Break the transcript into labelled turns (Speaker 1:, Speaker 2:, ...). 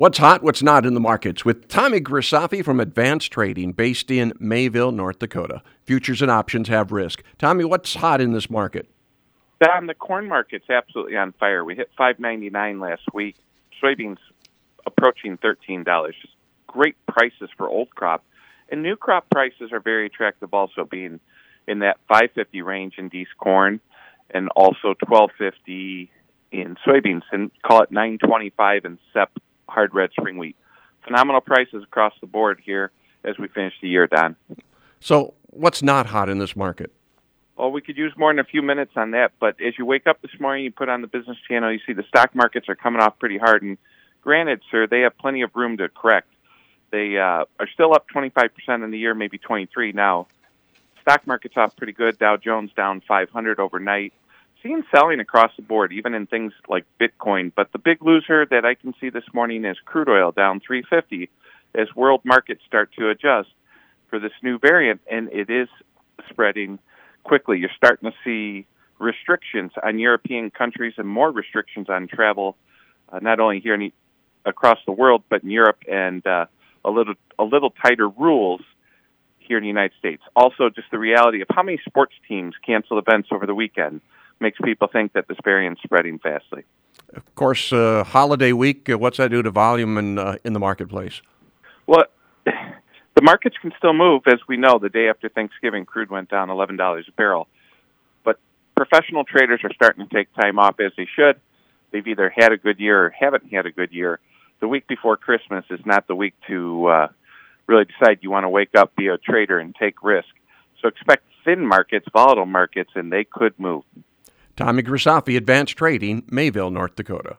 Speaker 1: What's hot, what's not in the markets with Tommy Grisafi from Advanced Trading based in Mayville, North Dakota. Futures and options have risk. Tommy, what's hot in this market?
Speaker 2: Don, the corn market's absolutely on fire. We hit $5.99 last week. Soybeans approaching $13. Just great prices for old crop. And new crop prices are very attractive also, being in that $5.50 range in D's corn and also $12.50 in soybeans, and call it $9.25 in SEP hard red spring wheat. Phenomenal prices across the board here as we finish the year, Don.
Speaker 1: So what's not hot in this market?
Speaker 2: Well, we could use more than a few minutes on that, but as you wake up this morning, you put on the business channel, you see the stock markets are coming off pretty hard, and granted, sir, they have plenty of room to correct. They are still up 25% in the year, maybe 23 now. Stock market's off pretty good. Dow Jones down 500 overnight. Seeing selling across the board, even in things like Bitcoin. But the big loser that I can see this morning is crude oil down 350 as world markets start to adjust for this new variant, and it is spreading quickly. You're starting to see restrictions on European countries and more restrictions on travel, not only here across the world, but in Europe, and a little tighter rules here in the United States. Also, just the reality of how many sports teams cancel events over the weekend makes people think that this variant's spreading fastly.
Speaker 1: Of course, holiday week, what's that do to volume in the marketplace?
Speaker 2: Well, the markets can still move. As we know, the day after Thanksgiving, crude went down $11 a barrel. But professional traders are starting to take time off as they should. They've either had a good year or haven't had a good year. The week before Christmas is not the week to really decide you want to wake up, be a trader, and take risk. So expect thin markets, volatile markets, and they could move.
Speaker 1: Tommy Grisafi, Advanced Trading, Mayville, North Dakota.